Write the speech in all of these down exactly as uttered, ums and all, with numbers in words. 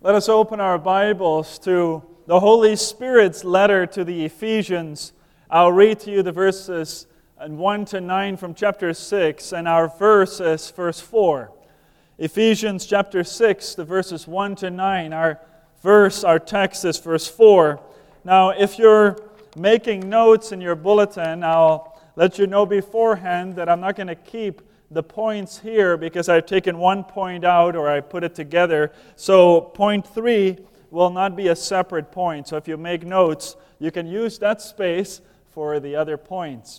Let us open our Bibles to the Holy Spirit's letter to the Ephesians. I'll read to you the verses one to nine from chapter six, and our verse is verse four. Ephesians chapter six, the verses one to nine. Our verse, our text is verse four. Now, if you're making notes in your bulletin, I'll let you know beforehand that I'm not going to keep the points here because I've taken one point out or I put it together. So point three will not be a separate point. So if you make notes, you can use that space for the other points.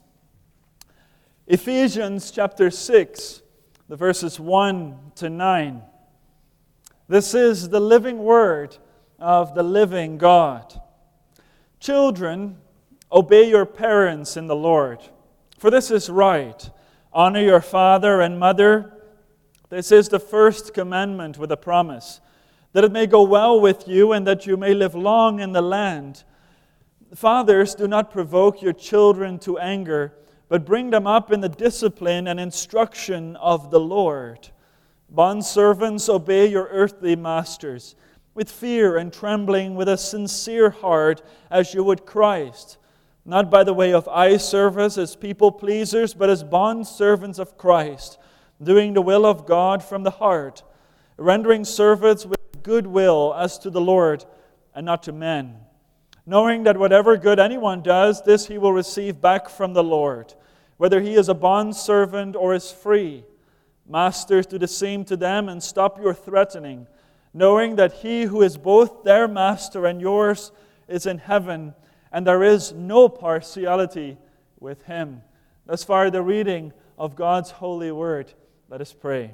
Ephesians chapter six, the verses one to nine. This is the living word of the living God. Children, obey your parents in the Lord, for this is right. Honor your father and mother. This is the first commandment with a promise, that it may go well with you and that you may live long in the land. Fathers, do not provoke your children to anger, but bring them up in the discipline and instruction of the Lord. Bondservants, obey your earthly masters with fear and trembling, with a sincere heart, as you would Christ, not by the way of eye service as people pleasers, but as bondservants of Christ, doing the will of God from the heart, rendering service with good will as to the Lord and not to men, knowing that whatever good anyone does, this he will receive back from the Lord, whether he is a bondservant or is free. Masters, do the same to them and stop your threatening, knowing that he who is both their master and yours is in heaven, and there is no partiality with him. Thus far, the reading of God's holy word. Let us pray.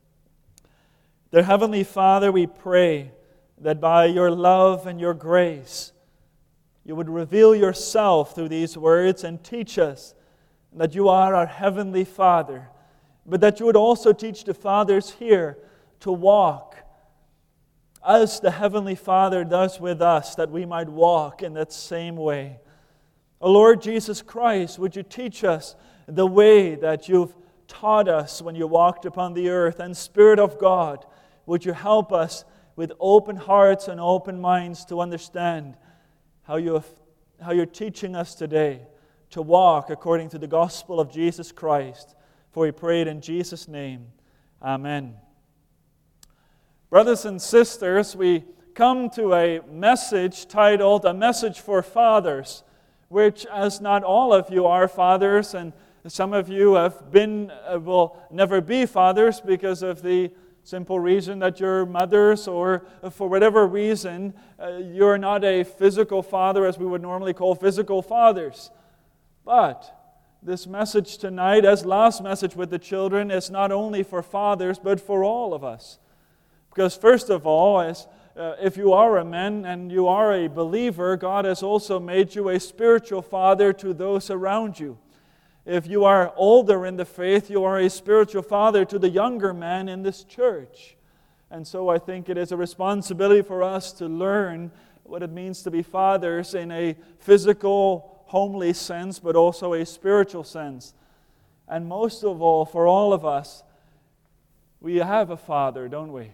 Dear Heavenly Father, we pray that by your love and your grace, you would reveal yourself through these words and teach us that you are our Heavenly Father, but that you would also teach the fathers here to walk as the Heavenly Father does with us, that we might walk in that same way. O Lord Jesus Christ, would you teach us the way that you've taught us when you walked upon the earth? And Spirit of God, would you help us with open hearts and open minds to understand how, you have, how you're teaching us today to walk according to the gospel of Jesus Christ. For we pray it in Jesus' name. Amen. Brothers and sisters, we come to a message titled A Message for Fathers, which, as not all of you are fathers, and some of you have been, uh, will never be fathers because of the simple reason that you're mothers, or for whatever reason, uh, you're not a physical father as we would normally call physical fathers. But this message tonight, as last message with the children, is not only for fathers, but for all of us. Because first of all, as, uh, if you are a man and you are a believer, God has also made you a spiritual father to those around you. If you are older in the faith, you are a spiritual father to the younger man in this church. And so I think it is a responsibility for us to learn what it means to be fathers in a physical, homely sense, but also a spiritual sense. And most of all, for all of us, we have a father, don't we?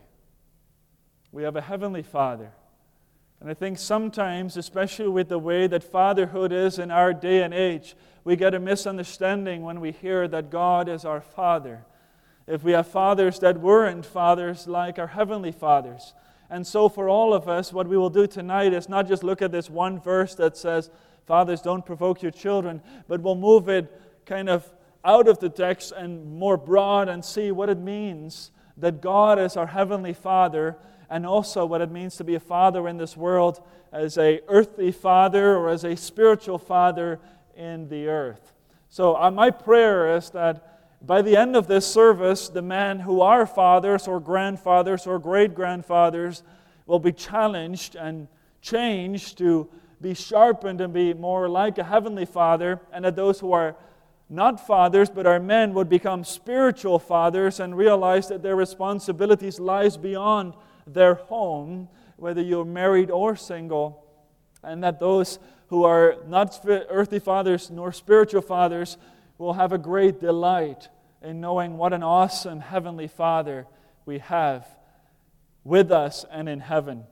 We have a Heavenly Father. And I think sometimes, especially with the way that fatherhood is in our day and age, we get a misunderstanding when we hear that God is our Father. If we have fathers that weren't fathers like our Heavenly Fathers. And so for all of us, what we will do tonight is not just look at this one verse that says, fathers, don't provoke your children, but we'll move it kind of out of the text and more broad and see what it means that God is our Heavenly Father, and also what it means to be a father in this world as a earthly father or as a spiritual father in the earth. So uh, my prayer is that by the end of this service, the men who are fathers or grandfathers or great-grandfathers will be challenged and changed to be sharpened and be more like a Heavenly Father, and that those who are not fathers but are men would become spiritual fathers and realize that their responsibilities lies beyond their home, whether you're married or single, and that those who are not earthly fathers nor spiritual fathers will have a great delight in knowing what an awesome Heavenly Father we have. with us and in heaven.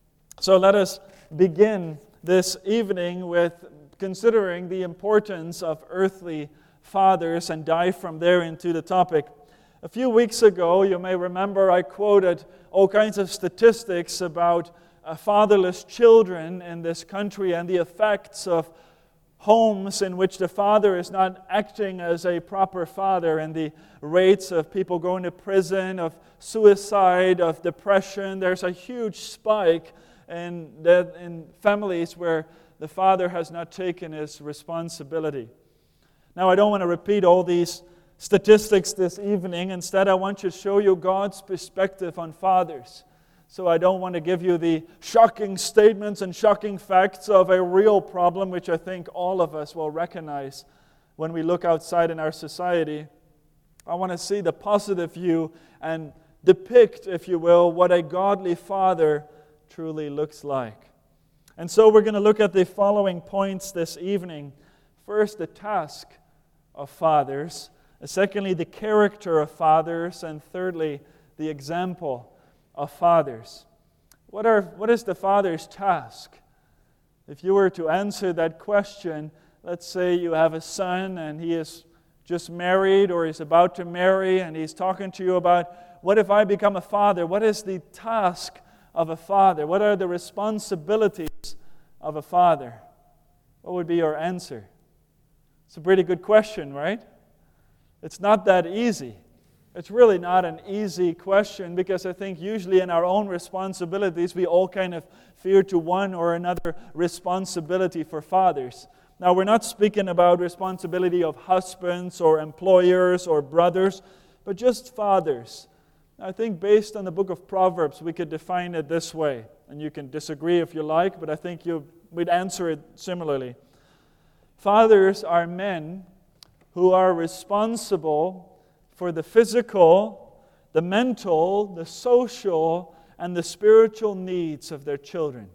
So let us begin this evening with considering the importance of earthly fathers and dive from there into the topic. A few weeks ago, you may remember I quoted all kinds of statistics about uh, fatherless children in this country and the effects of homes in which the father is not acting as a proper father, and the rates of people going to prison, of suicide, of depression. There's a huge spike in, that, in families where the father has not taken his responsibility. Now, I don't want to repeat all these statistics this evening. Instead, I want to show you God's perspective on fathers. So I don't want to give you the shocking statements and shocking facts of a real problem, which I think all of us will recognize when we look outside in our society. I want to see the positive view and depict, if you will, what a godly father truly looks like. And so we're going to look at the following points this evening. First, the task of fathers. Secondly, the character of fathers. And thirdly, the example of fathers. What are what is the father's task? If you were to answer that question, let's say you have a son and he is just married or he's about to marry, and he's talking to you about, what if I become a father? What is the task of a father? What are the responsibilities of a father? What would be your answer? It's a pretty good question, right? It's not that easy. It's really not an easy question, because I think usually in our own responsibilities we all kind of fear to one or another responsibility for fathers. Now, we're not speaking about responsibility of husbands or employers or brothers, but just fathers. I think based on the book of Proverbs we could define it this way, and you can disagree if you like, but I think you we'd answer it similarly. Fathers are men who are responsible for the physical, the mental, the social, and the spiritual needs of their children.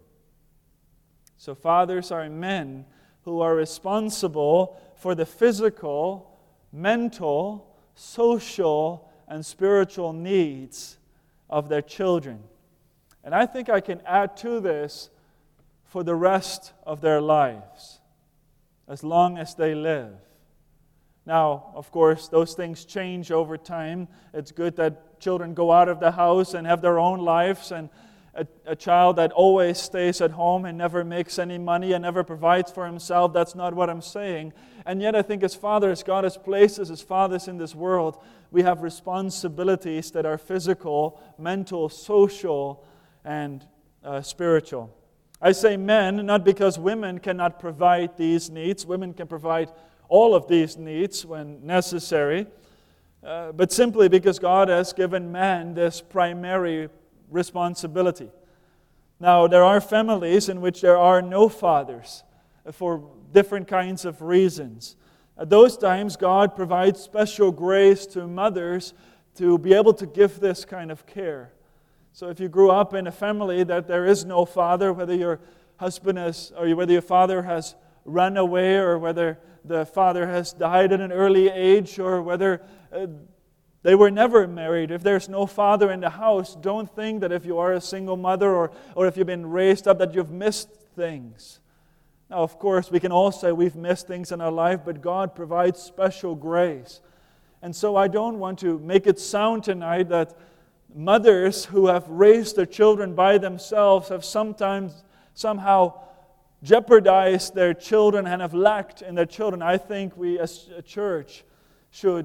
So fathers are men who are responsible for the physical, mental, social, and spiritual needs of their children. And I think I can add to this, for the rest of their lives, as long as they live. Now, of course, those things change over time. It's good that children go out of the house and have their own lives, and a, a child that always stays at home and never makes any money and never provides for himself, that's not what I'm saying. And yet I think as fathers, God has placed us as fathers in this world. We have responsibilities that are physical, mental, social, and uh, spiritual. I say men, not because women cannot provide these needs. Women can provide all of these needs when necessary, uh, but simply because God has given man this primary responsibility. Now, there are families in which there are no fathers for different kinds of reasons. At those times, God provides special grace to mothers to be able to give this kind of care. So if you grew up in a family that there is no father, whether your husband has, or whether your father has run away, or whether the father has died at an early age, or whether uh, they were never married. If there's no father in the house, don't think that if you are a single mother or, or if you've been raised up that you've missed things. Now, of course, we can all say we've missed things in our life, but God provides special grace. And so I don't want to make it sound tonight that mothers who have raised their children by themselves have sometimes somehow jeopardized their children and have lacked in their children. I think we as a church should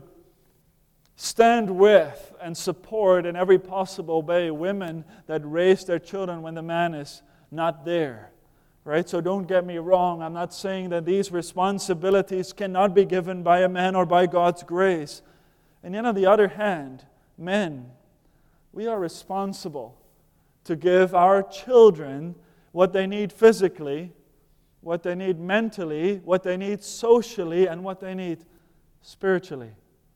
stand with and support in every possible way women that raise their children when the man is not there. Right? So don't get me wrong. I'm not saying that these responsibilities cannot be given by a man or by God's grace. And yet on the other hand, men, we are responsible to give our children what they need physically, what they need mentally, what they need socially, and what they need spiritually.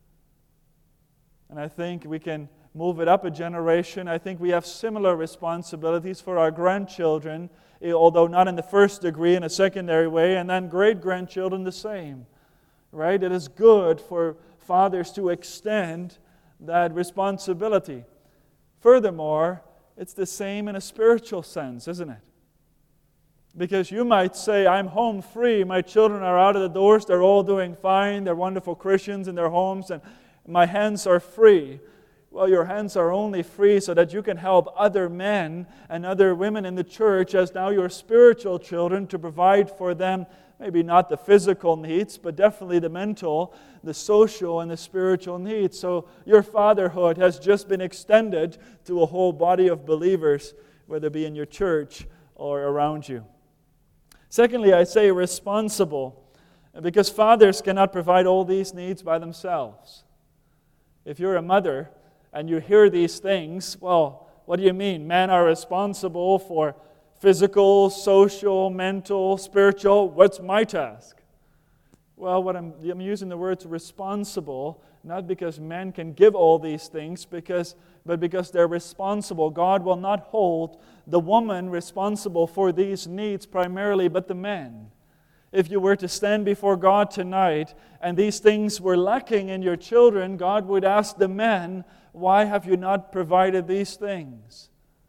And I think we can move it up a generation. I think we have similar responsibilities for our grandchildren, although not in the first degree, in a secondary way, and then great-grandchildren the same. Right? It is good for fathers to extend that responsibility. Furthermore, It's the same in a spiritual sense, isn't it? Because you might say, I'm home free, my children are out of the doors, they're all doing fine, they're wonderful Christians in their homes, and my hands are free. Well, your hands are only free so that you can help other men and other women in the church as now your spiritual children to provide for them, maybe not the physical needs, but definitely the mental, the social, and the spiritual needs. So your fatherhood has just been extended to a whole body of believers, whether it be in your church or around you. Secondly, I say responsible, because fathers cannot provide all these needs by themselves. If you're a mother and you hear these things, well, what do you mean? Men are responsible for physical, social, mental, spiritual. What's my task? Well, what I'm, I'm using the words responsible, not because men can give all these things, because, but because they're responsible. God will not hold the woman responsible for these needs primarily, but the men. If you were to stand before God tonight and these things were lacking in your children, God would ask the men, why have you not provided these things?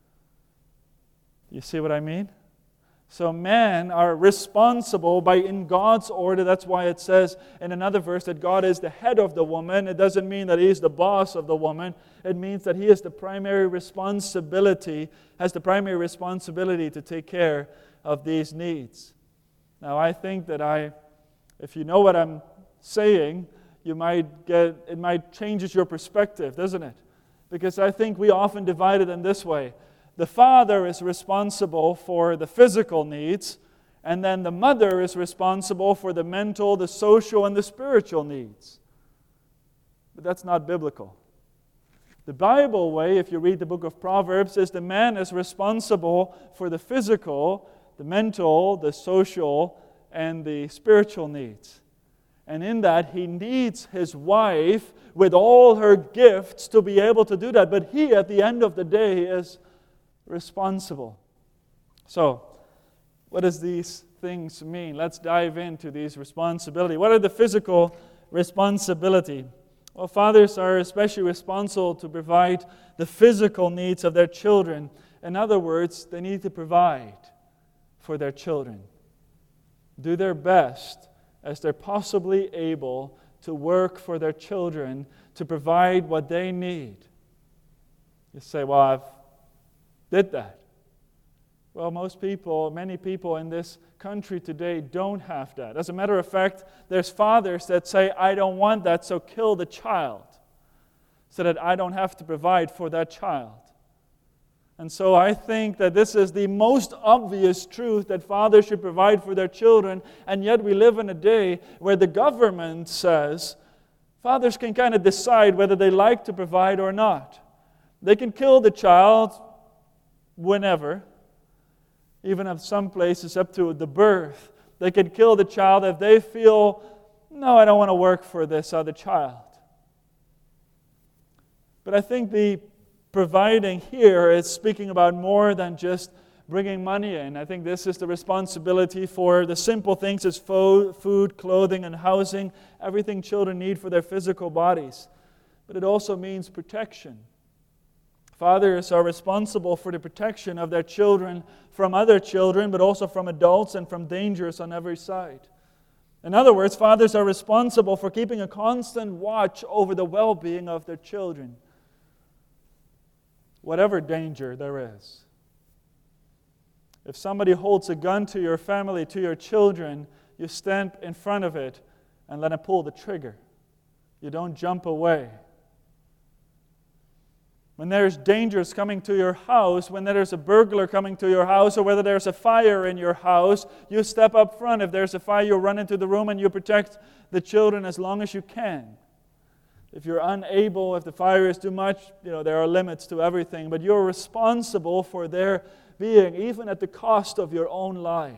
You see what I mean? So men are responsible by in God's order. That's why it says in another verse that God is the head of the woman. It doesn't mean that He is the boss of the woman. It means that He is the primary responsibility, has the primary responsibility to take care of these needs. Now I think that I, if you know what I'm saying, you might get, it might changes your perspective, doesn't it? Because I think we often divide it in this way. The father is responsible for the physical needs, and then the mother is responsible for the mental, the social, and the spiritual needs. But that's not biblical. The Bible way, if you read the book of Proverbs, is the man is responsible for the physical, the mental, the social, and the spiritual needs. And in that, he needs his wife with all her gifts to be able to do that. But he, at the end of the day, is responsible. So, what does these things mean? Let's dive into these responsibilities. What are the physical responsibility? Well, fathers are especially responsible to provide the physical needs of their children. In other words, they need to provide for their children. Do their best as they're possibly able to work for their children to provide what they need. You say, well, I've did that. Well, most people, many people in this country today don't have that. As a matter of fact, there's fathers that say, I don't want that, so kill the child, so that I don't have to provide for that child. And so I think that this is the most obvious truth, that fathers should provide for their children, and yet we live in a day where the government says fathers can kind of decide whether they like to provide or not. They can kill the child whenever, even in some places up to the birth. They can kill the child if they feel, no, I don't want to work for this other child. But I think the providing here is speaking about more than just bringing money in. I think this is the responsibility for the simple things as fo- food, clothing, and housing, everything children need for their physical bodies. But it also means protection. Fathers are responsible for the protection of their children from other children, but also from adults and from dangers on every side. In other words, fathers are responsible for keeping a constant watch over the well-being of their children, whatever danger there is. If somebody holds a gun to your family, to your children, you stand in front of it and let them pull the trigger. You don't jump away. When there's dangers coming to your house, when there's a burglar coming to your house, or whether there's a fire in your house, you step up front. If there's a fire, you run into the room and you protect the children as long as you can. If you're unable, if the fire is too much, you know, there are limits to everything, but you're responsible for their being, even at the cost of your own life.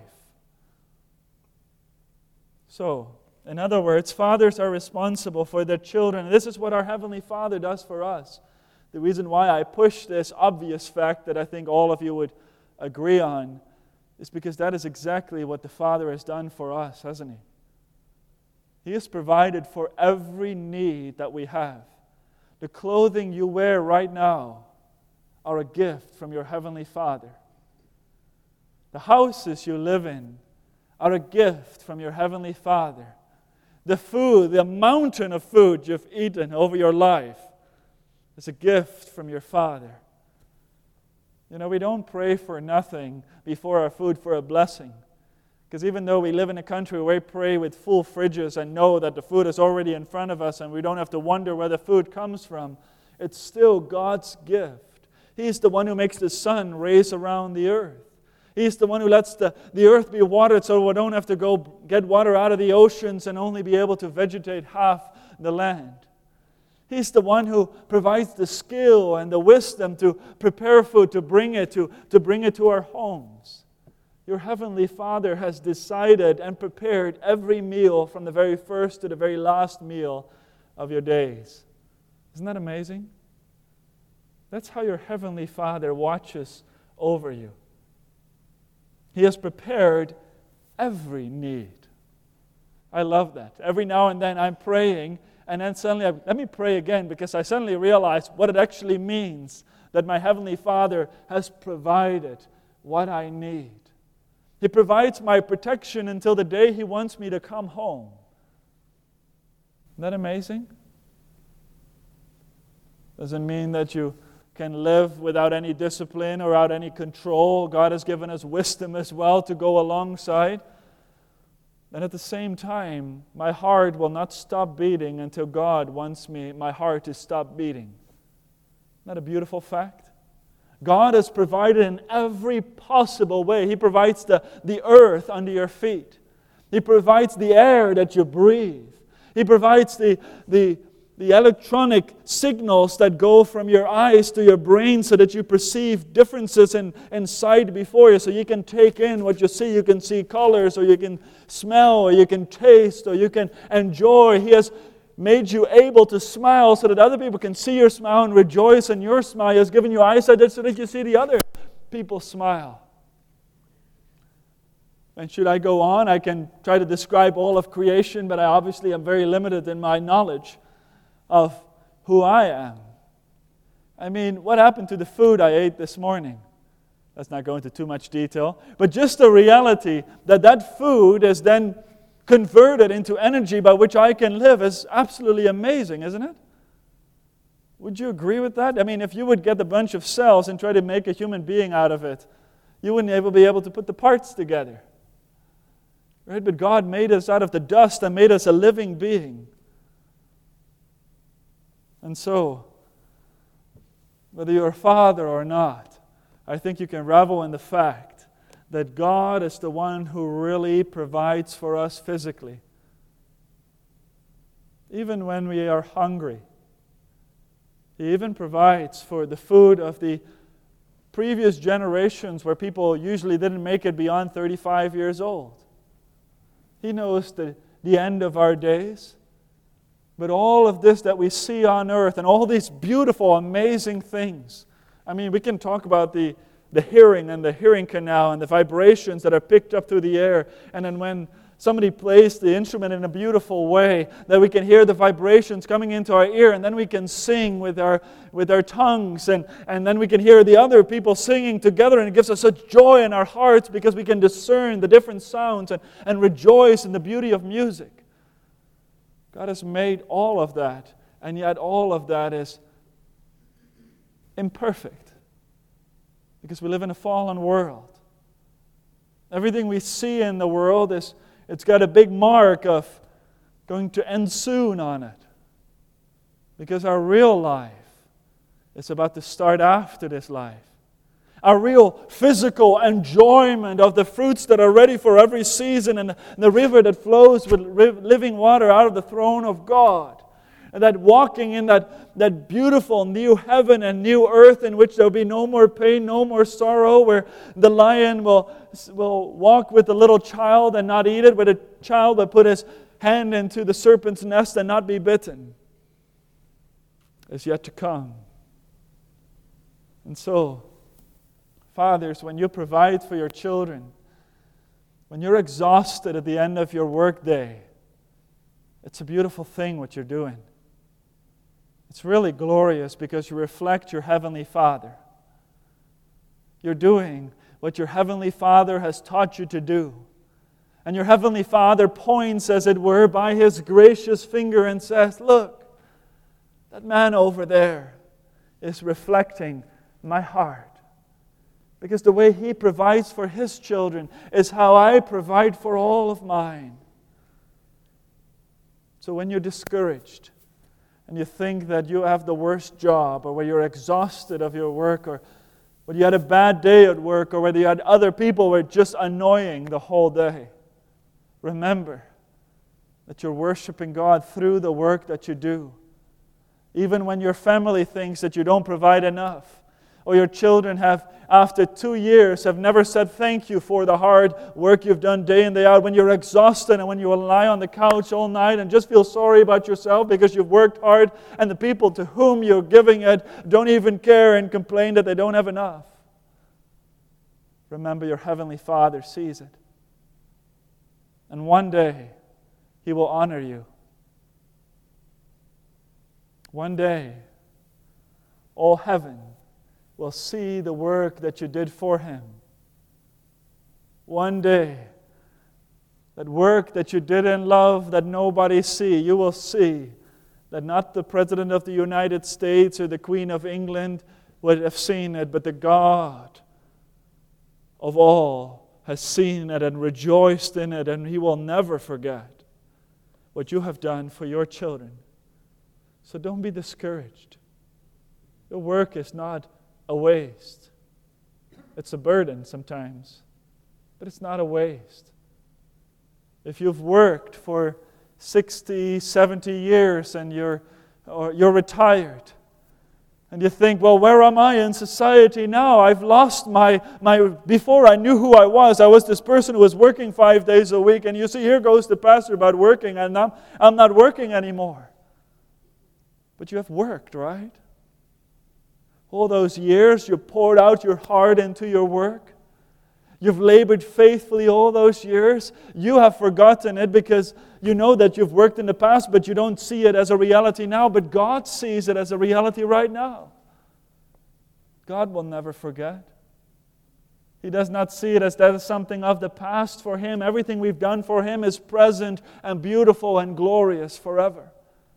So, in other words, fathers are responsible for their children. This is what our Heavenly Father does for us. The reason why I push this obvious fact that I think all of you would agree on is because that is exactly what the Father has done for us, hasn't He? He has provided for every need that we have. The clothing you wear right now, are a gift from your Heavenly Father. The houses you live in are a gift from your Heavenly Father. The food, the mountain of food you've eaten over your life is a gift from your Father. You know, we don't pray for nothing before our food for a blessing. Because even though we live in a country where we pray with full fridges and know that the food is already in front of us and we don't have to wonder where the food comes from, it's still God's gift. He's the one who makes the sun race around the earth. He's the one who lets the, the earth be watered so we don't have to go get water out of the oceans and only be able to vegetate half the land. He's the one who provides the skill and the wisdom to prepare food, to bring it to, to bring it to our homes. Your Heavenly Father has decided and prepared every meal from the very first to the very last meal of your days. Isn't that amazing? That's how your Heavenly Father watches over you. He has prepared every need. I love that. Every now and then I'm praying, and then suddenly, I, let me pray again, because I suddenly realize what it actually means that my Heavenly Father has provided what I need. He provides my protection until the day He wants me to come home. Isn't that amazing? Doesn't mean that you can live without any discipline or without any control. God has given us wisdom as well to go alongside. And at the same time, my heart will not stop beating until God wants me, my heart to stop beating. Isn't that a beautiful fact? God has provided in every possible way. He provides the, the earth under your feet. He provides the air that you breathe. He provides the, the The electronic signals that go from your eyes to your brain so that you perceive differences in, in sight before you, so you can take in what you see. You can see colors, or you can smell, or you can taste, or you can enjoy. He has made you able to smile so that other people can see your smile and rejoice in your smile. He has given you eyesight so that you see the other people smile. And should I go on, I can try to describe all of creation, but I obviously am very limited in my knowledge of who I am. I mean, what happened to the food I ate this morning? Let's not go into too much detail. But just the reality that that food is then converted into energy by which I can live is absolutely amazing, isn't it? Would you agree with that? I mean, if you would get a bunch of cells and try to make a human being out of it, you wouldn't able be able to put the parts together. Right? But God made us out of the dust and made us a living being. And so, whether you're a father or not, I think you can revel in the fact that God is the one who really provides for us physically. Even when we are hungry. He even provides for the food of the previous generations where people usually didn't make it beyond thirty-five years old. He knows the, the end of our days. But all of this that we see on earth and all these beautiful, amazing things. I mean, we can talk about the, the hearing and the hearing canal and the vibrations that are picked up through the air. And then when somebody plays the instrument in a beautiful way, that we can hear the vibrations coming into our ear, and then we can sing with our with our tongues, and, and then we can hear the other people singing together, and it gives us such joy in our hearts because we can discern the different sounds and, and rejoice in the beauty of music. God has made all of that, and yet all of that is imperfect because we live in a fallen world. Everything we see in the world is it's got a big mark of going to end soon on it, because our real life is about to start after this life. Our real physical enjoyment of the fruits that are ready for every season, and the river that flows with living water out of the throne of God. And that walking in that, that beautiful new heaven and new earth in which there will be no more pain, no more sorrow, where the lion will, will walk with the little child and not eat it, where the child will put his hand into the serpent's nest and not be bitten, is yet to come. And so, fathers, when you provide for your children, when you're exhausted at the end of your workday, it's a beautiful thing what you're doing. It's really glorious because you reflect your Heavenly Father. You're doing what your Heavenly Father has taught you to do. And your Heavenly Father points, as it were, by His gracious finger and says, look, that man over there is reflecting my heart. Because the way he provides for his children is how I provide for all of mine. So when you're discouraged and you think that you have the worst job, or where you're exhausted of your work, or whether you had a bad day at work, or whether you had other people who were just annoying the whole day, remember that you're worshiping God through the work that you do. Even when your family thinks that you don't provide enough, or your children have, after two years, have never said thank you for the hard work you've done day in, day out, when you're exhausted and when you lie on the couch all night and just feel sorry about yourself because you've worked hard and the people to whom you're giving it don't even care and complain that they don't have enough. Remember, your Heavenly Father sees it. And one day, He will honor you. One day, all heaven will see the work that you did for Him. One day, that work that you did in love that nobody see, you will see that not the President of the United States or the Queen of England would have seen it, but the God of all has seen it and rejoiced in it, and He will never forget what you have done for your children. So don't be discouraged. Your work is not a waste. It's a burden sometimes, but it's not a waste. If you've worked for sixty, seventy years and you're or you're retired, and you think, well, where am I in society now? I've lost my, my, before I knew who I was, I was this person who was working five days a week, and you see, here goes the pastor about working, and I'm, I'm not working anymore. But you have worked, right? All those years, you poured out your heart into your work. You've labored faithfully all those years. You have forgotten it because you know that you've worked in the past, but you don't see it as a reality now. But God sees it as a reality right now. God will never forget. He does not see it as that is something of the past for Him. Everything we've done for Him is present and beautiful and glorious forever.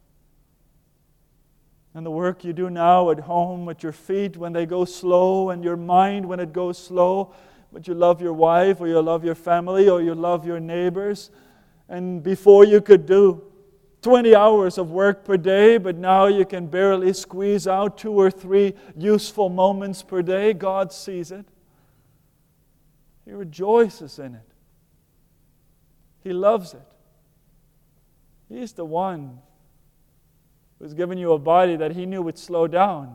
And the work you do now at home with your feet when they go slow and your mind when it goes slow, but you love your wife or you love your family or you love your neighbors. And before you could do twenty hours of work per day, but now you can barely squeeze out two or three useful moments per day. God sees it. He rejoices in it. He loves it. He's the one who's given you a body that He knew would slow down.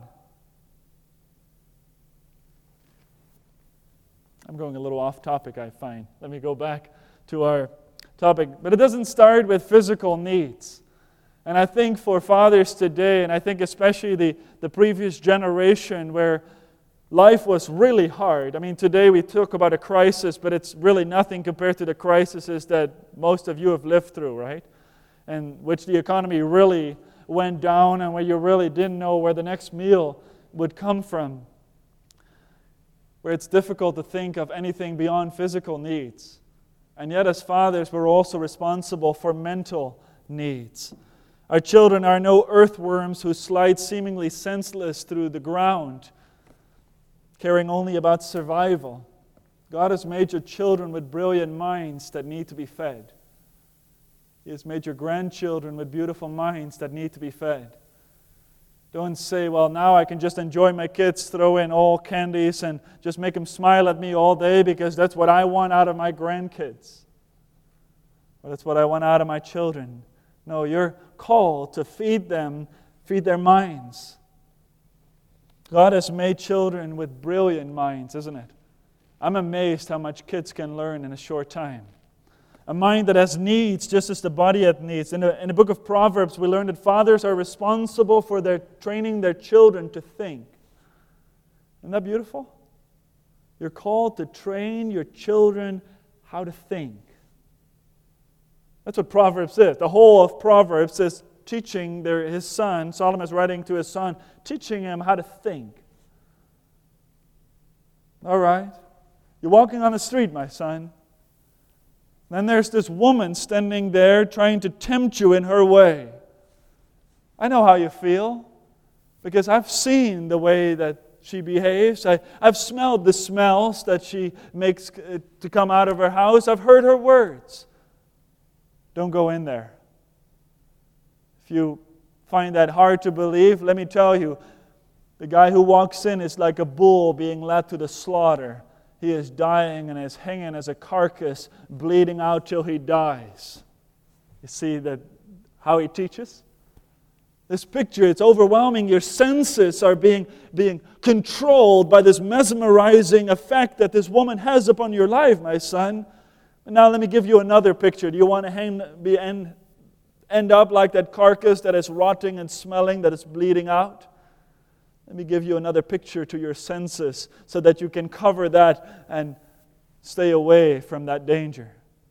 I'm going a little off topic, I find. Let me go back to our topic. But it doesn't start with physical needs. And I think for fathers today, and I think especially the, the previous generation where life was really hard. I mean, today we talk about a crisis, but it's really nothing compared to the crises that most of you have lived through, right? And which the economy really went down and where you really didn't know where the next meal would come from. Where it's difficult to think of anything beyond physical needs. And yet as fathers, we're also responsible for mental needs. Our children are no earthworms who slide seemingly senseless through the ground, caring only about survival. God has made your children with brilliant minds that need to be fed. He has made your grandchildren with beautiful minds that need to be fed. Don't say, well, now I can just enjoy my kids, throw in all candies, and just make them smile at me all day because that's what I want out of my grandkids. Or that's what I want out of my children. No, you're called to feed them, feed their minds. God has made children with brilliant minds, isn't it? I'm amazed how much kids can learn in a short time. A mind that has needs just as the body has needs. In the, in the book of Proverbs, we learn that fathers are responsible for their training their children to think. Isn't that beautiful? You're called to train your children how to think. That's what Proverbs is. The whole of Proverbs is teaching their, his son, Solomon is writing to his son, teaching him how to think. All right. You're walking on the street, my son. Then there's this woman standing there trying to tempt you in her way. I know how you feel, because I've seen the way that she behaves. I, I've smelled the smells that she makes to come out of her house. I've heard her words. Don't go in there. If you find that hard to believe, let me tell you, the guy who walks in is like a bull being led to the slaughter. He is dying and is hanging as a carcass, bleeding out till he dies. You see that how he teaches? This picture, it's overwhelming. Your senses are being, being controlled by this mesmerizing effect that this woman has upon your life, my son. And now let me give you another picture. Do you want to hang, be, end, end up like that carcass that is rotting and smelling, that is bleeding out? Let me give you another picture to your senses so that you can cover that and stay away from that danger.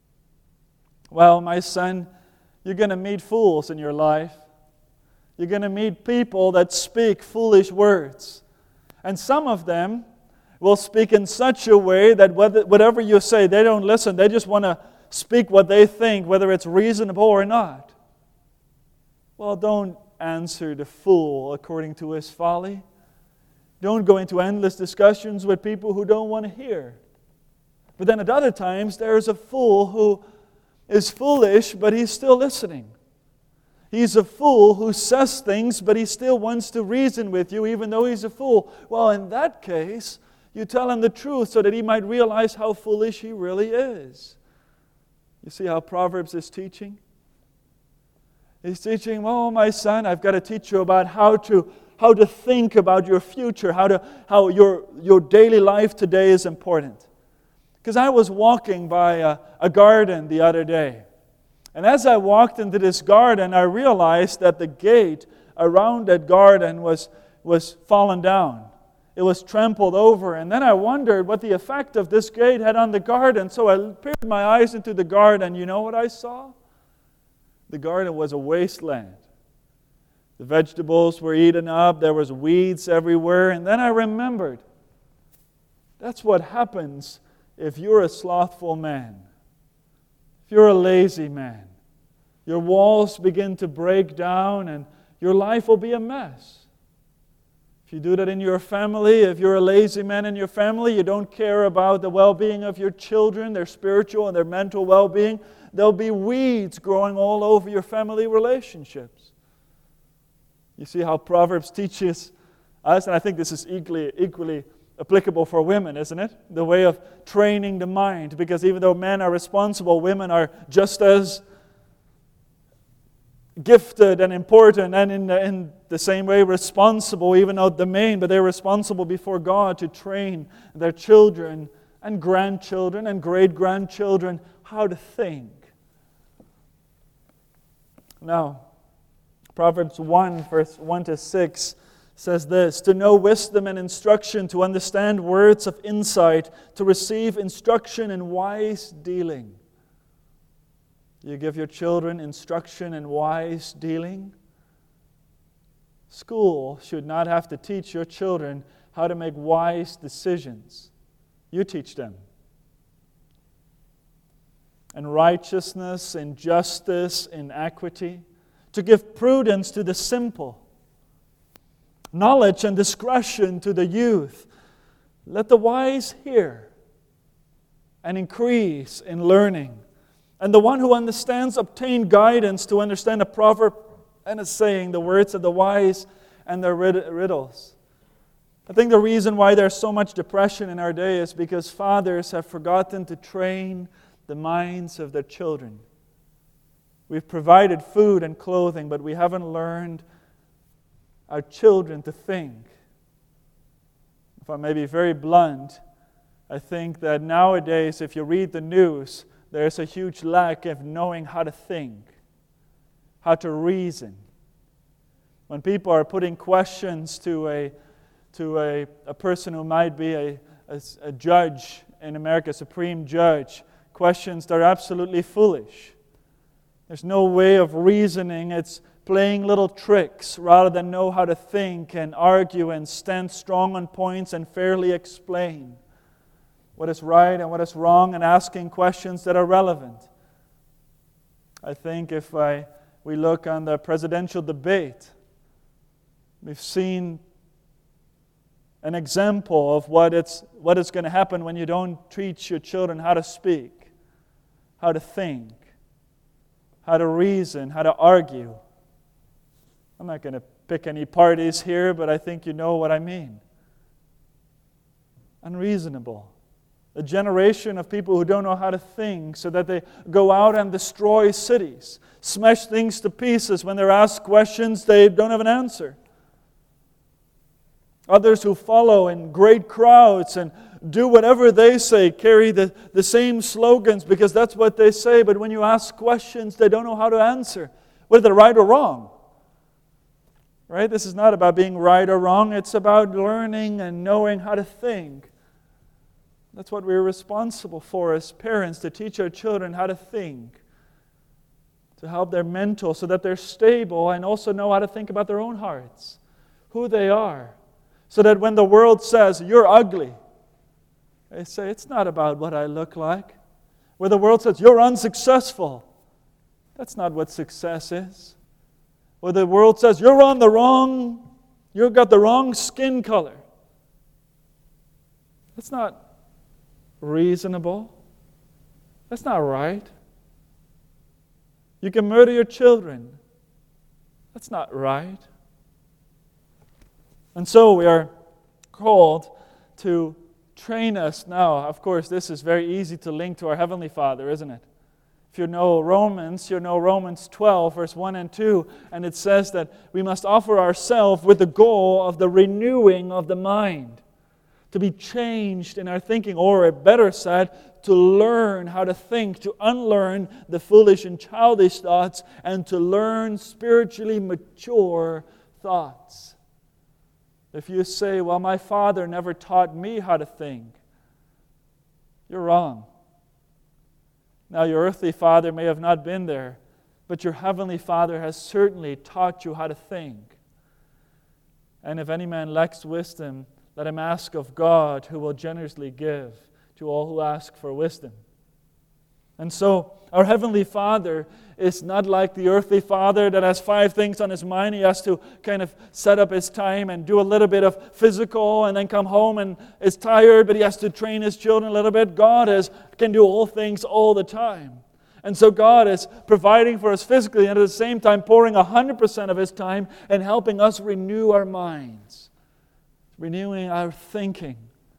Well, my son, you're going to meet fools in your life. You're going to meet people that speak foolish words. And some of them will speak in such a way that whatever you say, they don't listen. They just want to speak what they think, whether it's reasonable or not. Well, don't answer the fool according to his folly. Don't go into endless discussions with people who don't want to hear. But then at other times, there's a fool who is foolish, but he's still listening. He's a fool who says things, but he still wants to reason with you, even though he's a fool. Well, in that case, you tell him the truth so that he might realize how foolish he really is. You see how Proverbs is teaching? He's teaching, oh, my son, I've got to teach you about how to how to think about your future, how to how your, your daily life today is important. Because I was walking by a, a garden the other day. And as I walked into this garden, I realized that the gate around that garden was, was fallen down. It was trampled over. And then I wondered what the effect of this gate had on the garden. So I peered my eyes into the garden. You know what I saw? The garden was a wasteland. The vegetables were eaten up. There was weeds everywhere. And then I remembered, that's what happens if you're a slothful man. If you're a lazy man, your walls begin to break down and your life will be a mess. If you do that in your family, if you're a lazy man in your family, you don't care about the well-being of your children, their spiritual and their mental well-being, there'll be weeds growing all over your family relationships. You see how Proverbs teaches us, and I think this is equally, equally applicable for women, isn't it? The way of training the mind. Because even though men are responsible, women are just as gifted and important and in the, in the same way responsible, even though the main, but they're responsible before God to train their children and grandchildren and great-grandchildren how to think. Now, Proverbs one, verse one to six says this, to know wisdom and instruction, to understand words of insight, to receive instruction in wise dealing. You give your children instruction in wise dealing? School should not have to teach your children how to make wise decisions. You teach them. In righteousness, in justice, in equity, to give prudence to the simple, knowledge and discretion to the youth. Let the wise hear and increase in learning. And the one who understands obtain guidance to understand a proverb and a saying, the words of the wise and their riddles. I think the reason why there's so much depression in our day is because fathers have forgotten to train the minds of their children. We've provided food and clothing, but we haven't learned our children to think. If I may be very blunt, I think that nowadays, if you read the news, there's a huge lack of knowing how to think, how to reason. When people are putting questions to a to a, a person who might be a, a, a judge in America, a supreme judge, questions that are absolutely foolish. There's no way of reasoning. It's playing little tricks rather than know how to think and argue and stand strong on points and fairly explain. what is right and what is wrong, and asking questions that are relevant. I think if I, we look on the presidential debate, we've seen an example of what it's what is going to happen when you don't teach your children how to speak, how to think, how to reason, how to argue. I'm not going to pick any parties here, but I think you know what I mean. Unreasonable. A generation of people who don't know how to think, so that they go out and destroy cities, smash things to pieces. When they're asked questions, they don't have an answer. Others who follow in great crowds and do whatever they say, carry the, the same slogans because that's what they say, but when you ask questions, they don't know how to answer, whether they're right or wrong. Right? This is not about being right or wrong. It's about learning and knowing how to think. That's what we're responsible for as parents, to teach our children how to think, to help their mental so that they're stable and also know how to think about their own hearts, who they are, so that when the world says, you're ugly, they say, it's not about what I look like. Where the world says, you're unsuccessful, that's not what success is. Where the world says, you're on the wrong, you've got the wrong skin color, that's not reasonable. That's not right. You can murder your children. That's not right. And so we are called to train us now. Of course, this is very easy to link to our Heavenly Father, isn't it? If you know Romans, you know Romans twelve, verse one and two, and it says that we must offer ourselves with the goal of the renewing of the mind, to be changed in our thinking, or better said, to learn how to think, to unlearn the foolish and childish thoughts, and to learn spiritually mature thoughts. If you say, well, my father never taught me how to think, you're wrong. Now, your earthly father may have not been there, but your heavenly Father has certainly taught you how to think. And if any man lacks wisdom, let him ask of God, who will generously give to all who ask for wisdom. And so, our Heavenly Father is not like the earthly father that has five things on his mind. He has to kind of set up his time and do a little bit of physical and then come home and is tired, but he has to train his children a little bit. God is, can do all things all the time. And so God is providing for us physically and at the same time pouring one hundred percent of His time and helping us renew our minds, renewing our thinking.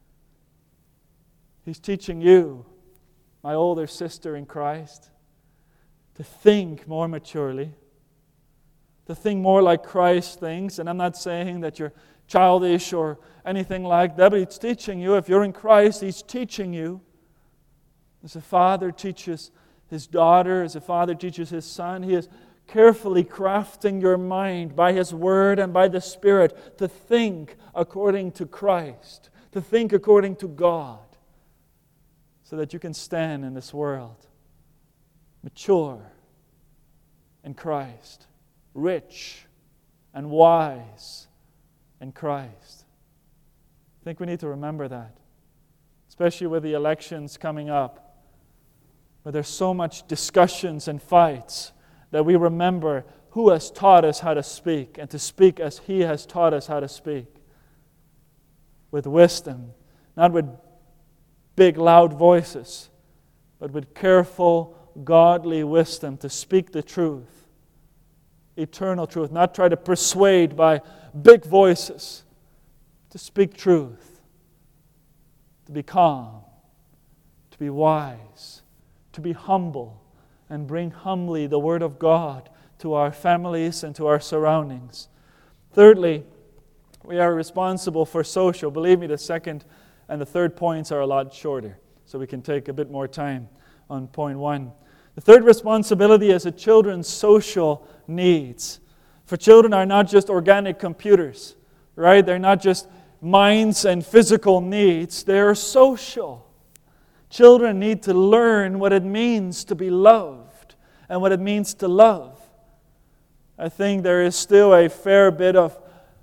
He's teaching you, my older sister in Christ, to think more maturely, to think more like Christ thinks. And I'm not saying that you're childish or anything like that, but He's teaching you. If you're in Christ, He's teaching you. As a father teaches his daughter, as a father teaches his son, He is carefully crafting your mind by His Word and by the Spirit to think according to Christ, to think according to God, so that you can stand in this world mature in Christ, rich and wise in Christ. I think we need to remember that, especially with the elections coming up, where there's so much discussions and fights, that we remember who has taught us how to speak, and to speak as He has taught us how to speak. With wisdom, not with big loud voices, but with careful, godly wisdom to speak the truth, eternal truth, not try to persuade by big voices, to speak truth, to be calm, to be wise, to be humble, and bring humbly the Word of God to our families and to our surroundings. Thirdly, we are responsible for social. Believe me, the second and the third points are a lot shorter, so we can take a bit more time on point one. The third responsibility is the children's social needs. For children are not just organic computers, right? They're not just minds and physical needs. They're social. Children need to learn what it means to be loved and what it means to love. I think there is still a fair bit of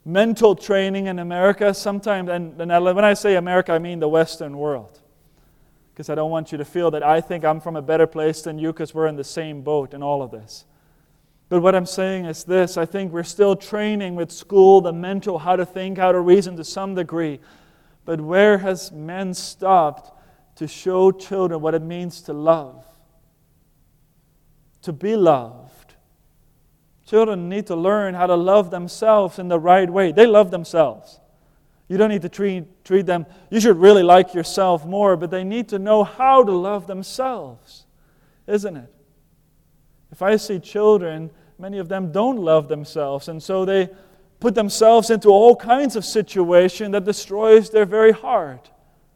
mental training in America sometimes, and, and when I say America, I mean the Western world. Because I don't want you to feel that I think I'm from a better place than you because we're in the same boat in all of this. But what I'm saying is this: I think we're still training with school the mental, how to think, how to reason to some degree. But where has men stopped to show children what it means to love? To be loved. Children need to learn how to love themselves in the right way. They love themselves. You don't need to treat, treat them, you should really like yourself more, but they need to know how to love themselves, isn't it? If I see children, many of them don't love themselves, and so they put themselves into all kinds of situations that destroys their very heart.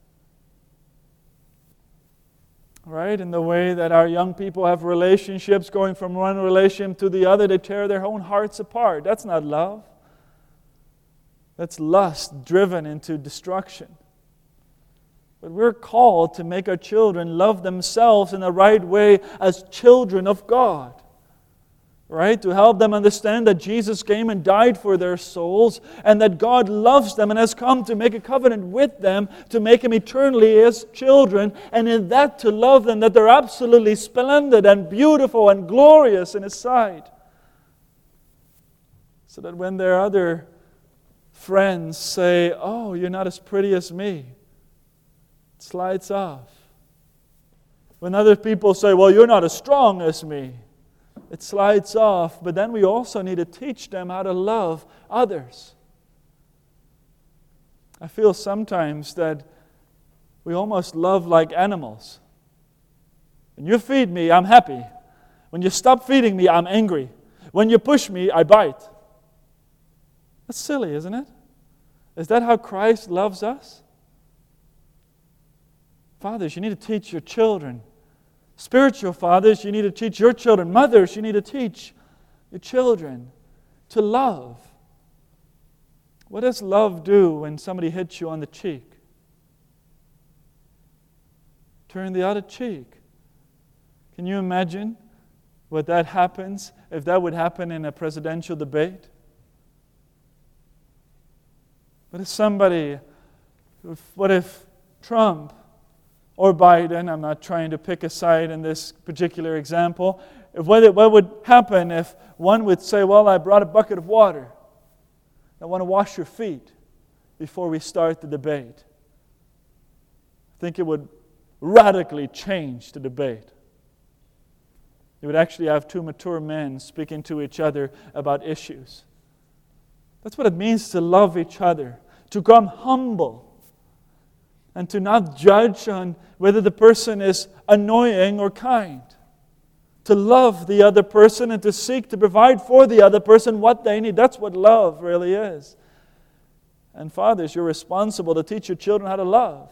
Right? In the way that our young people have relationships, going from one relationship to the other, they tear their own hearts apart. That's not love. That's lust driven into destruction. But we're called to make our children love themselves in the right way as children of God. Right? To help them understand that Jesus came and died for their souls, and that God loves them and has come to make a covenant with them to make them eternally His children, and in that to love them, that they're absolutely splendid and beautiful and glorious in His sight. So that when their other friends say, "Oh, you're not as pretty as me," it slides off. When other people say, "Well, you're not as strong as me," it slides off. But then we also need to teach them how to love others. I feel sometimes that we almost love like animals. When you feed me, I'm happy. When you stop feeding me, I'm angry. When you push me, I bite. That's silly, isn't it? Is that how Christ loves us? Fathers, you need to teach your children. Spiritual fathers, you need to teach your children. Mothers, you need to teach your children to love. What does love do when somebody hits you on the cheek? Turn the other cheek. Can you imagine what that happens, if that would happen in a presidential debate? What if somebody, what if Trump or Biden, I'm not trying to pick a side in this particular example, if what, what would happen if one would say, "Well, I brought a bucket of water. I want to wash your feet before we start the debate." I think it would radically change the debate. You would actually have two mature men speaking to each other about issues. That's what it means to love each other, to come humble, and to not judge on whether the person is annoying or kind. To love the other person and to seek to provide for the other person what they need. That's what love really is. And fathers, you're responsible to teach your children how to love.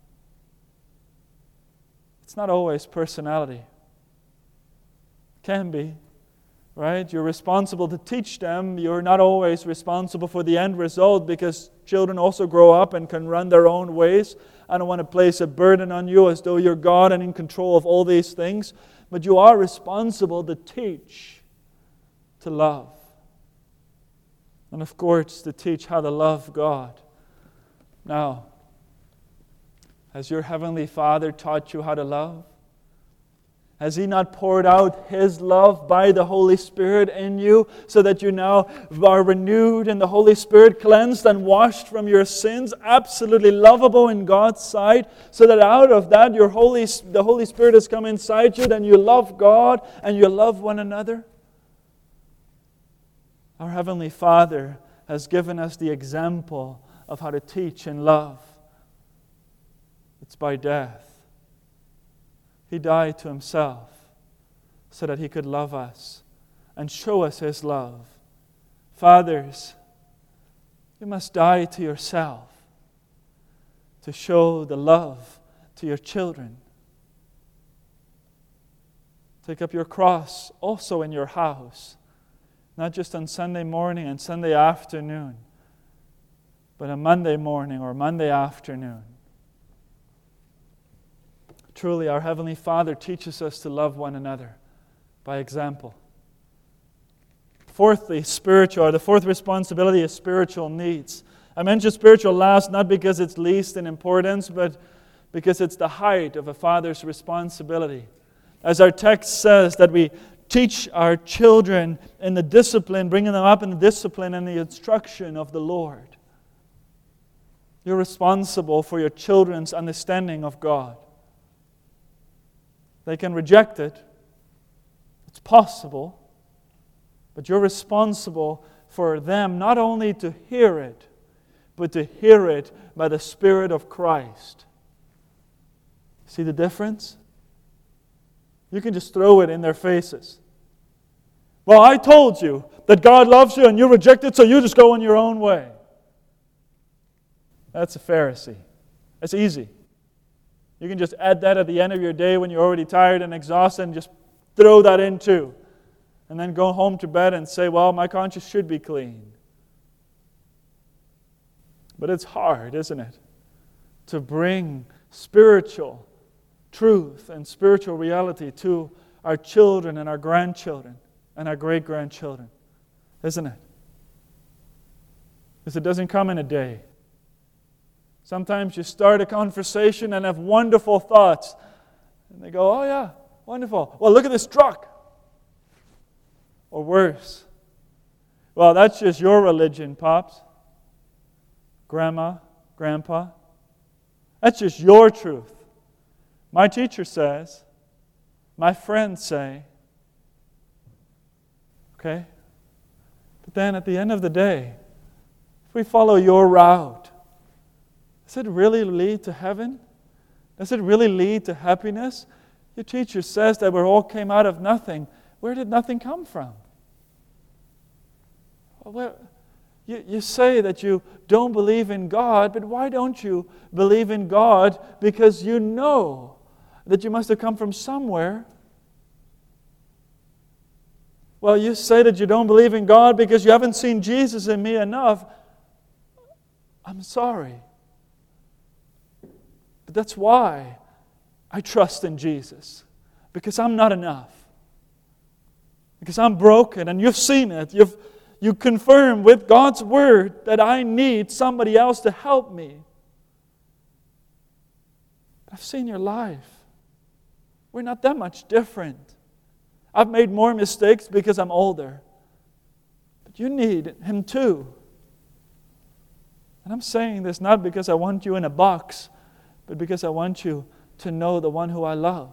It's not always personality. It can be. Right? You're responsible to teach them. You're not always responsible for the end result, because children also grow up and can run their own ways. I don't want to place a burden on you as though you're God and in control of all these things. But you are responsible to teach, to love. And of course, to teach how to love God. Now, has your Heavenly Father taught you how to love? Has He not poured out His love by the Holy Spirit in you, so that you now are renewed in the Holy Spirit, cleansed and washed from your sins, absolutely lovable in God's sight, so that out of that your Holy, the Holy Spirit has come inside you, then you love God and you love one another? Our Heavenly Father has given us the example of how to teach and love. It's by death. He died to Himself so that He could love us and show us His love. Fathers, you must die to yourself to show the love to your children. Take up your cross also in your house, not just on Sunday morning and Sunday afternoon, but on Monday morning or Monday afternoon. Truly, our Heavenly Father teaches us to love one another by example. Fourthly, spiritual, or the fourth responsibility is spiritual needs. I mentioned spiritual last not because it's least in importance, but because it's the height of a father's responsibility. As our text says, that we teach our children in the discipline, bringing them up in the discipline and the instruction of the Lord. You're responsible for your children's understanding of God. They can reject it. It's possible. But you're responsible for them not only to hear it, but to hear it by the Spirit of Christ. See the difference? You can just throw it in their faces. Well, I told you that God loves you and you reject it, so you just go in your own way. That's a Pharisee. That's easy. You can just add that at the end of your day when you're already tired and exhausted and just throw that in too. And then go home to bed and say, well, my conscience should be clean. But it's hard, isn't it? To bring spiritual truth and spiritual reality to our children and our grandchildren and our great-grandchildren, isn't it? Because it doesn't come in a day. Sometimes you start a conversation and have wonderful thoughts. And they go, oh yeah, wonderful. Well, look at this truck. Or worse. Well, that's just your religion, Pops. Grandma, Grandpa. That's just your truth. My teacher says, my friends say. Okay? But then at the end of the day, if we follow your route, does it really lead to heaven? Does it really lead to happiness? Your teacher says that we all came out of nothing. Where did nothing come from? Well, you, you say that you don't believe in God, but why don't you believe in God? Because you know that you must have come from somewhere. Well, you say that you don't believe in God because you haven't seen Jesus in me enough. I'm sorry. But that's why I trust in Jesus. Because I'm not enough. Because I'm broken, and you've seen it. You've you confirm with God's Word that I need somebody else to help me. I've seen your life. We're not that much different. I've made more mistakes because I'm older. But you need Him too. And I'm saying this not because I want you in a box, but because I want you to know the one who I love.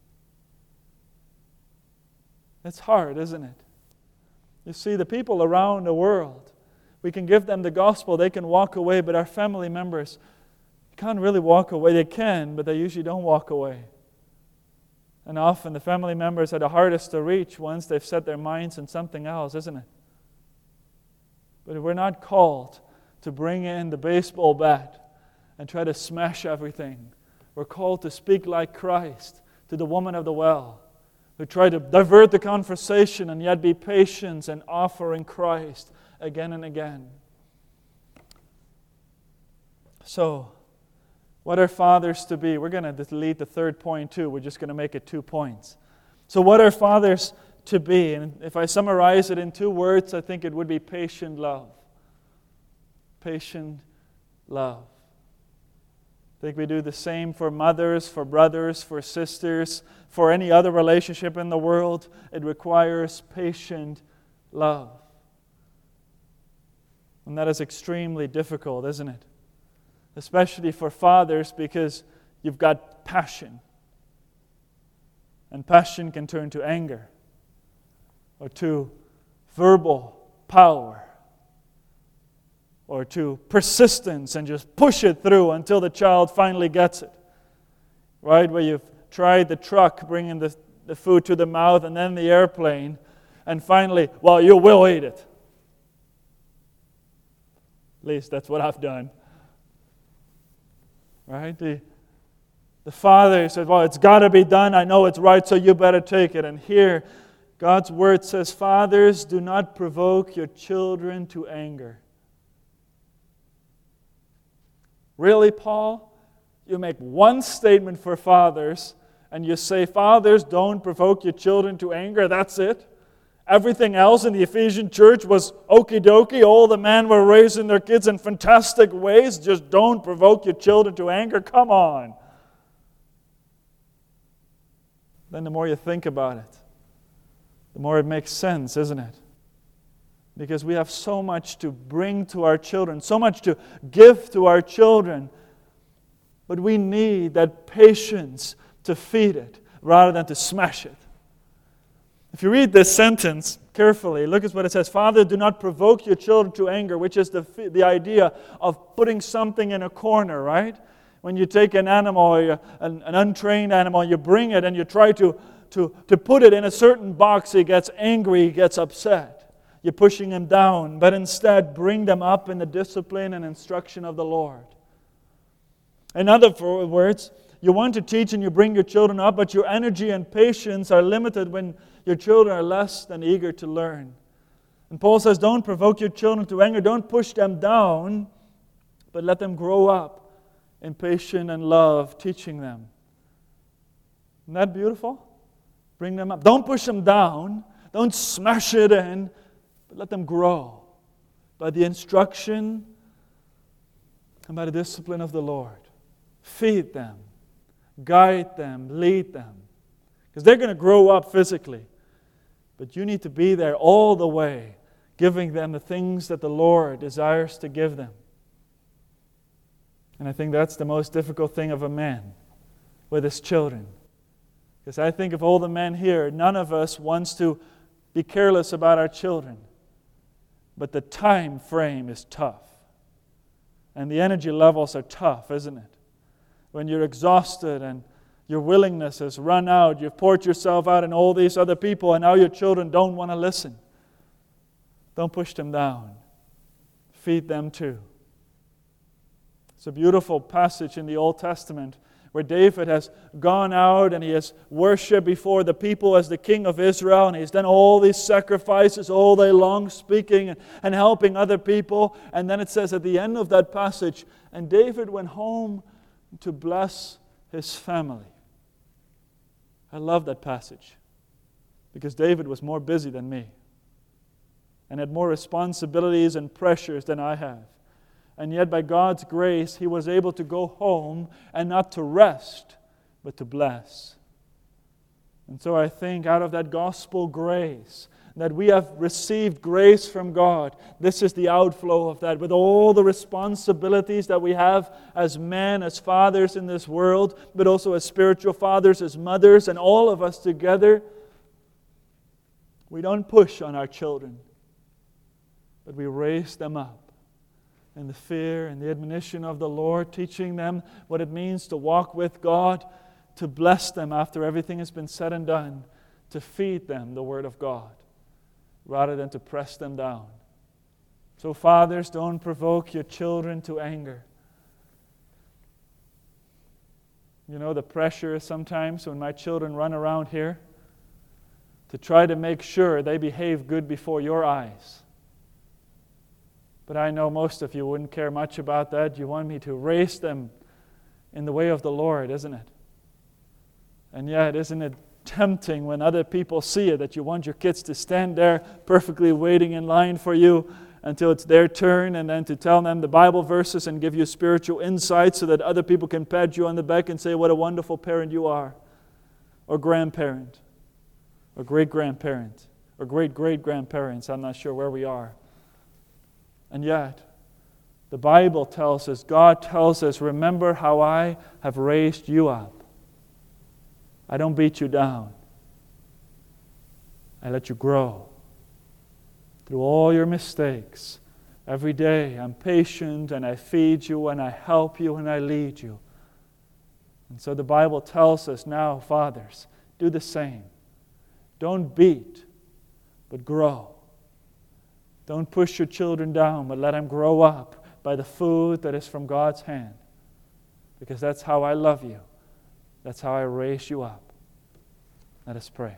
It's hard, isn't it? You see, the people around the world, we can give them the gospel, they can walk away, but our family members can't really walk away. They can, but they usually don't walk away. And often the family members are the hardest to reach once they've set their minds on something else, isn't it? But we're not called to bring in the baseball bat and try to smash everything. We're called to speak like Christ to the woman of the well, who tried to divert the conversation and yet be patient and offering Christ again and again. So, what are fathers to be? We're going to delete the third point too. We're just going to make it two points. So what are fathers to be? And if I summarize it in two words, I think it would be patient love. Patient love. I think we do the same for mothers, for brothers, for sisters, for any other relationship in the world. It requires patient love. And that is extremely difficult, isn't it? Especially for fathers, because you've got passion. And passion can turn to anger or to verbal power, or to persistence and just push it through until the child finally gets it. Right? Where you've tried the truck bringing the, the food to the mouth and then the airplane, and finally, well, you will eat it. At least that's what I've done. Right? The, the father says, well, it's got to be done. I know it's right, so you better take it. And here, God's Word says, fathers, do not provoke your children to anger. Really, Paul? You make one statement for fathers, and you say, fathers, don't provoke your children to anger. That's it. everything else in the Ephesian church was okie dokie. All the men were raising their kids in fantastic ways. Just don't provoke your children to anger. Come on. Then the more you think about it, the more it makes sense, isn't it? Because we have so much to bring to our children, so much to give to our children. But we need that patience to feed it rather than to smash it. If you read this sentence carefully, look at what it says. Father, do not provoke your children to anger, which is the, the idea of putting something in a corner, right? When you take an animal, an, an untrained animal, you bring it and you try to, to, to put it in a certain box, he gets angry, he gets upset. You're pushing him down, but instead bring them up in the discipline and instruction of the Lord. In other words, you want to teach and you bring your children up, but your energy and patience are limited when your children are less than eager to learn. And Paul says, don't provoke your children to anger, don't push them down, but let them grow up in patience and love, teaching them. Isn't that beautiful? Bring them up. Don't push them down. Don't smash it in, but let them grow by the instruction and by the discipline of the Lord. Feed them, guide them, lead them. Because they're going to grow up physically. But you need to be there all the way, giving them the things that the Lord desires to give them. And I think that's the most difficult thing of a man with his children. Because I think of all the men here, none of us wants to be careless about our children. But the time frame is tough. And the energy levels are tough, isn't it? When you're exhausted and your willingness has run out, you've poured yourself out in all these other people, and now your children don't want to listen. Don't push them down. Feed them too. It's a beautiful passage in the Old Testament where David has gone out and he has worshipped before the people as the king of Israel, and he's done all these sacrifices all day long, speaking and helping other people. And then it says at the end of that passage, and David went home to bless his family. I love that passage because David was more busy than me and had more responsibilities and pressures than I have. And yet by God's grace, he was able to go home and not to rest, but to bless. And so I think out of that gospel grace, that we have received grace from God, this is the outflow of that. With all the responsibilities that we have as men, as fathers in this world, but also as spiritual fathers, as mothers, and all of us together, we don't push on our children, but we raise them up in the fear and the admonition of the Lord, teaching them what it means to walk with God, to bless them after everything has been said and done, to feed them the Word of God, rather than to press them down. So fathers, don't provoke your children to anger. You know, the pressure is sometimes when my children run around here to try to make sure they behave good before your eyes. But I know most of you wouldn't care much about that. You want me to raise them in the way of the Lord, isn't it? And yet, isn't it tempting when other people see it that you want your kids to stand there perfectly waiting in line for you until it's their turn, and then to tell them the Bible verses and give you spiritual insight so that other people can pat you on the back and say what a wonderful parent you are, or grandparent, or great-grandparent, or great-great-grandparents. I'm not sure where we are. And yet, the Bible tells us, God tells us, remember how I have raised you up. I don't beat you down. I let you grow. Through all your mistakes, every day I'm patient and I feed you and I help you and I lead you. And so the Bible tells us now, fathers, do the same. Don't beat, but grow. Don't push your children down, but let them grow up by the food that is from God's hand. Because that's how I love you. That's how I raise you up. Let us pray.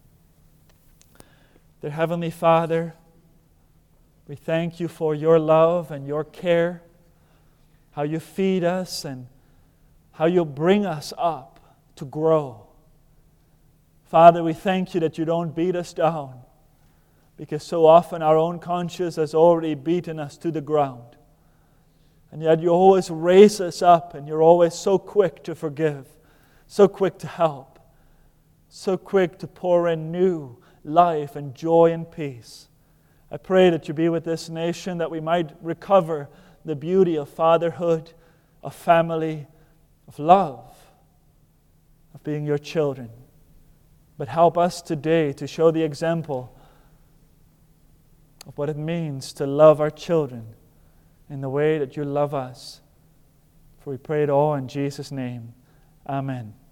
Dear Heavenly Father, we thank you for your love and your care, how you feed us and how you bring us up to grow. Father, we thank you that you don't beat us down, because so often our own conscience has already beaten us to the ground. And yet you always raise us up, and you're always so quick to forgive, so quick to help, so quick to pour in new life and joy and peace. I pray that you be with this nation, that we might recover the beauty of fatherhood, of family, of love, of being your children. But help us today to show the example of what it means to love our children in the way that you love us. For we pray it all in Jesus' name. Amen.